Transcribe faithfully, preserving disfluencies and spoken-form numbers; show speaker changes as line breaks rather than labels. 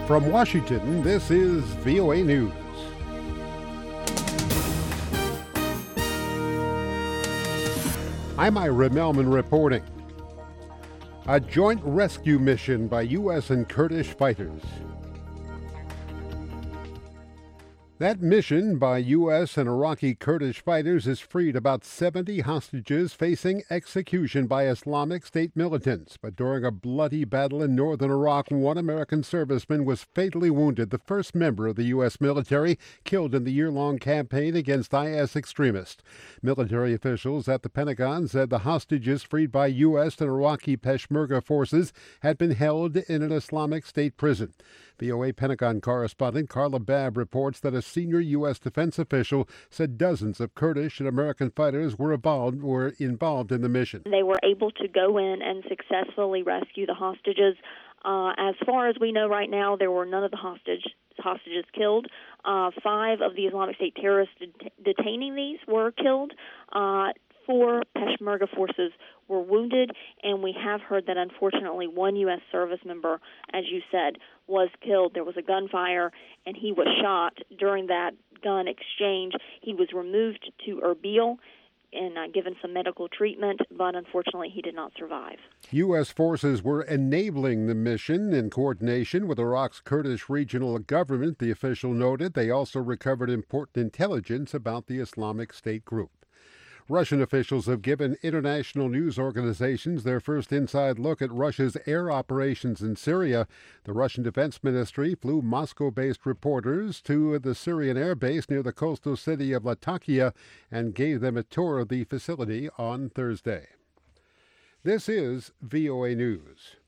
From Washington, this is V O A News. I'm Ira Melman reporting. A joint rescue mission by U S and Kurdish fighters. That mission by U S and Iraqi Kurdish fighters has freed about seventy hostages facing execution by Islamic State militants. But during a bloody battle in northern Iraq, one American serviceman was fatally wounded, the first member of the U S military killed in the year-long campaign against I S extremists. Military officials at the Pentagon said the hostages freed by U S and Iraqi Peshmerga forces had been held in an Islamic State prison. V O A Pentagon correspondent Carla Babb reports that a senior U S defense official said dozens of Kurdish and American fighters were involved, were involved in the mission.
They were able to go in and successfully rescue the hostages. Uh, as far as we know right now, there were none of the hostage, hostages killed. Uh, five of the Islamic State terrorists det- detaining these were killed. Uh, Four Peshmerga forces were wounded, and we have heard that unfortunately one U S service member, as you said, was killed. There was a gunfire, and he was shot during that gun exchange. He was removed to Erbil and uh, given some medical treatment, but unfortunately he did not survive.
U S forces were enabling the mission in coordination with Iraq's Kurdish regional government, the official noted. They also recovered important intelligence about the Islamic State group. Russian officials have given international news organizations their first inside look at Russia's air operations in Syria. The Russian Defense Ministry flew Moscow-based reporters to the Syrian air base near the coastal city of Latakia and gave them a tour of the facility on Thursday. This is V O A News.